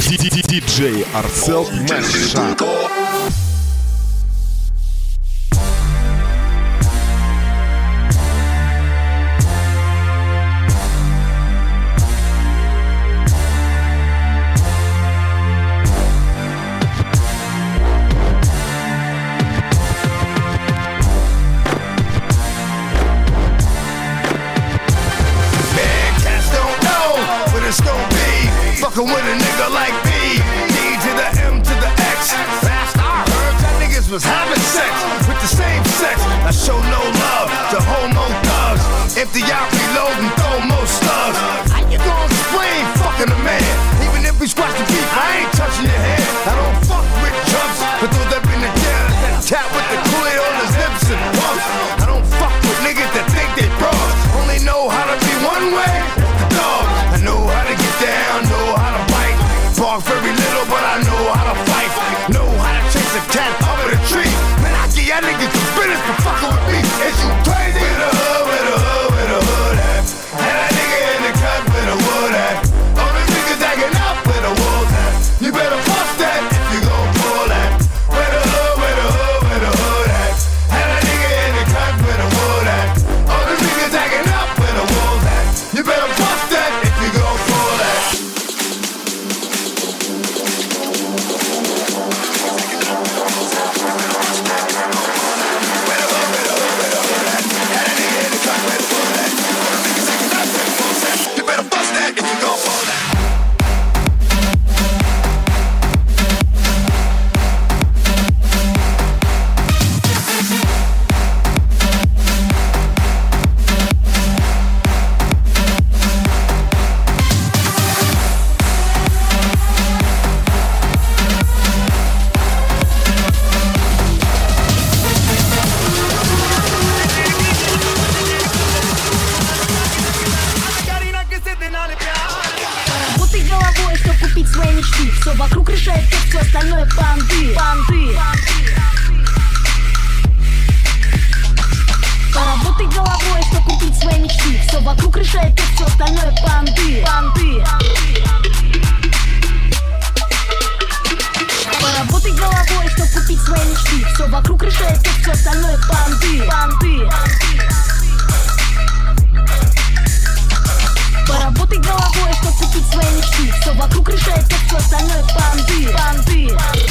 DJ Arcel Mesha. Fucking with a nigga like me, D to the M to the X. Fast, I heard that niggas was having sex with the same sex. I show no love to homo thugs. Empty out, reload, and throw more slugs. How you gonna explain fucking a man? Even if we squash the beef, I ain't touching your hand. I don't fuck with chumps, but throw them in the jail. That cat with the coolie on his lips and bumps. I don't fuck with niggas that think they bros. Only know how to be one way, the dog. I know how to get down, know how to bite. Bark very little, but I know how to fight. Know how to chase a cat up in a tree. Man, I get y'all niggas some business for fucking with me. Is you crazy? With a hood, with a hood, with a hood at. And that nigga in the cut with a wood at. All the niggas acting up with a wolf at. You better bust that if you gon' pull that. With a hood, with a hood, with a hood at. And that nigga in the cut with a wood at. All the niggas acting up with a wolf at. You better bust that if you gon' pull that. You better bust that if you gon' pull that. Свои мечты, все вокруг решает то, все остальное понты. Поработай головой, что купить свои мечты, все вокруг решает то, все остальное понты. Поработай головой, что купить свои мечты, все вокруг решает то, все остальное понты. Поработай головой, чтоб купить свои мечты. Все вокруг решает то, все остальное понты.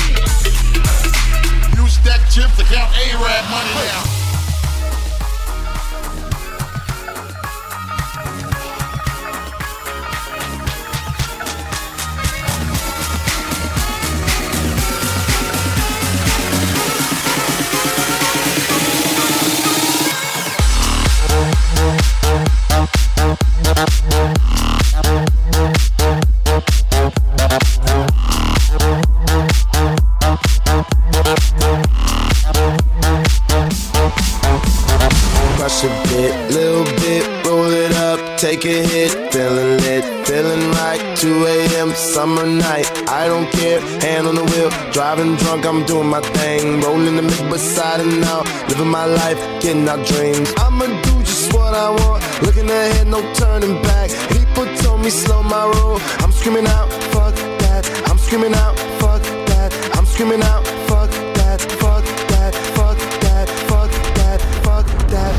You stack chips to count A-Rap money now. Crush a bit, little bit, roll it up, take a hit, feeling lit, feeling right, 2 a.m. summer night, I don't care, hand on the wheel, driving drunk, I'm doing my thing, rolling the mid beside and out, living my life, getting our dreams, I'ma do just what I want, looking ahead, no turning back, people told me slow my roll, I'm screaming out, fuck that, I'm screaming out, fuck that, I'm screaming out, fuck that, fuck that, fuck that, fuck that, fuck that.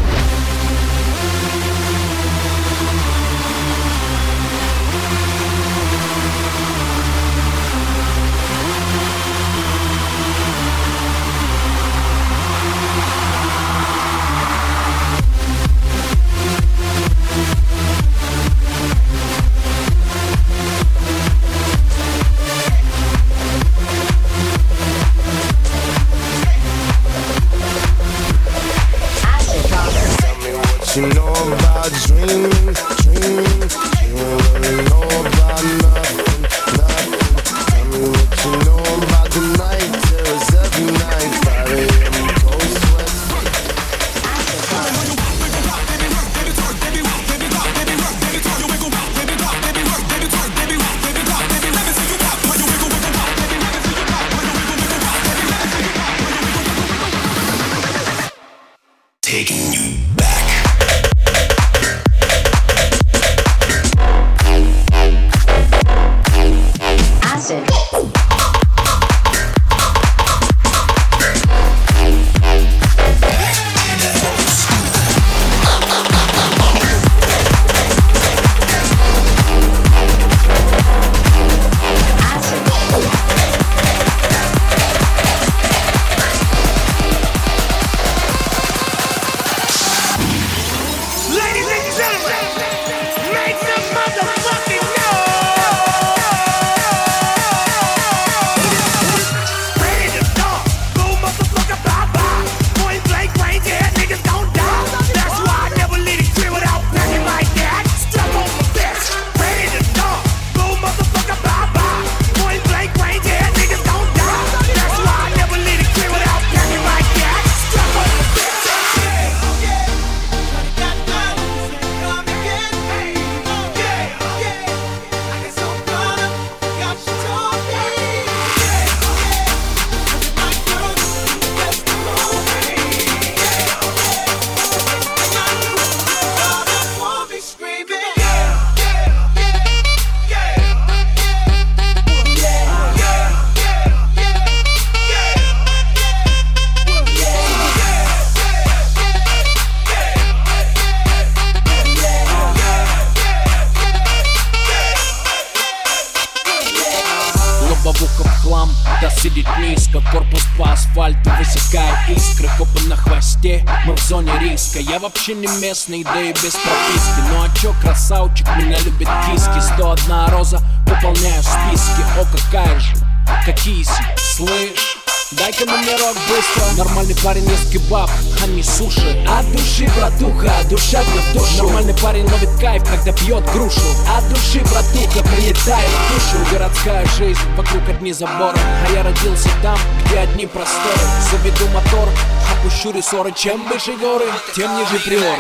ноутбука в хлам. Да сидит низко, корпус по асфальту высекает искры. Копы на хвосте, мы в зоне риска. Я вообще не местный, да и без прописки. Ну а чё, красавчик, меня любит киски. 101 роза, пополняю списки. О, какая же, какиси, слышь? Дай-ка номерок быстро. Нормальный парень ест кебаб, а не суши. От души, братуха, душа в душу. Нормальный парень ловит кайф, когда пьет грушу. От души, братуха, прилетает в душу. Городская жизнь, вокруг одни заборы. А я родился там, где одни просторы. Заведу мотор, опущу рессоры. Чем выше горы, тем ниже приоры.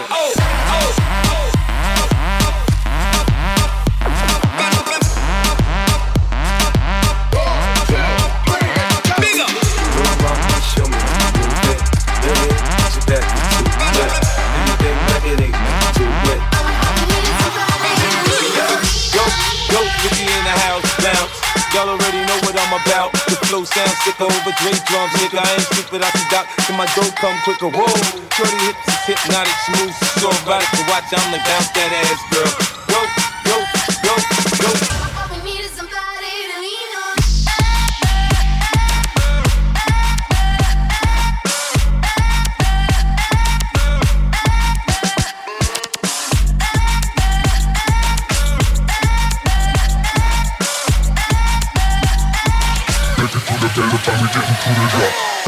Y'all already know what I'm about. The flow sounds sicker over drink drums, nigga. I ain't stupid, I can dock till my dough come quicker. Whoa, shorty hips is hypnotic, smooth, so erotic to watch. I'm like bounce that ass, girl. Yo, yo, yo, yo. All we need is somebody to lean on. Take it to the day, the time we getting to the drop.